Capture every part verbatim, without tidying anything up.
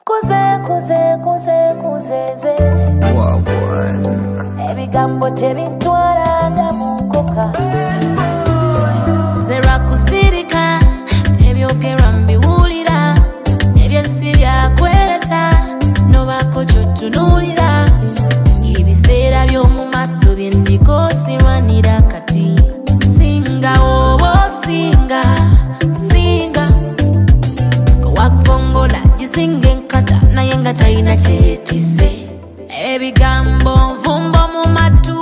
Kuze kuze kuze kuze ze ebigambo tebintwalanga mu nkoka nze lwakusirika ebyogerwa mbiwulira ebyensi byakwelesa nobako kyotunuulira ebiseera by'omu maaso byendiko sirwanira kati singa oba osinga singa wagongola gisinga enkata naye nga talina kyeyetise ebigambo nvumbo mu matu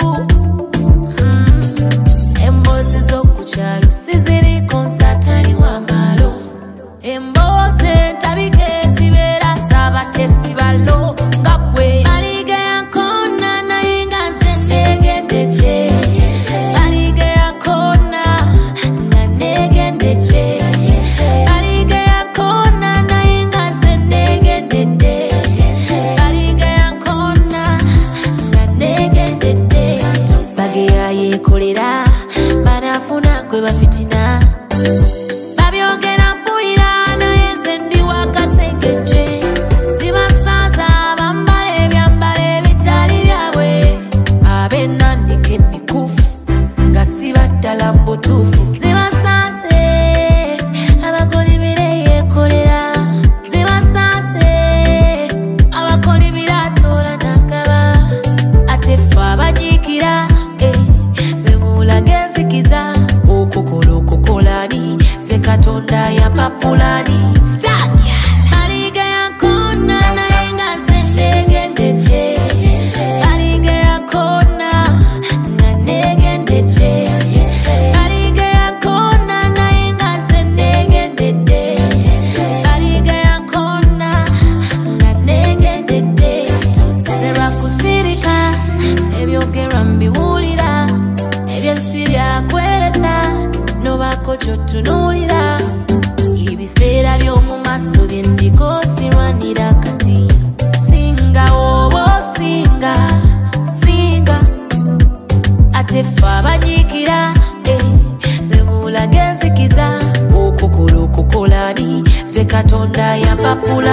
mm. emboozi z'okukyalo siziriko nsatali w'amalo emboozi entabike zibeera saabatesi balo nga gwe baliga yankona naye nga nze neegendedde baliga yankona nga neegendedde baliga yankona naye nga nze neegendedde baliga yankona nga neegendedde tusage yayeekolera banafuna gwe bafitina babyogera mpulira naye nze ndi wakasengejje zibasaza bambala ebyambala ebitali byabwe ab'ennandika emikufu nga siba ddala mu butuufu zibasaze abakolibira yeekolera zibasaze abakolibira atoola n'agaba ate ffe abajiikira bemulaga enzikiza okukola okukolani ze katonda yapapulani baliga yankona naye nga nze neegendedde baliga yankona nga neegendedde baliga yankona naye nga nze neegendedde baliga yankona nga neegendedde nze lwakusirika ebyogerwa mbiwulira ebyensi byakwelesa nobako kyotunuulira ebiseera by'omu maaso byendiko sirwanira kati singa oba osinga singa ate ffe abajiikira bemulaga enzikiza okukola okukolani ze katonda yapapula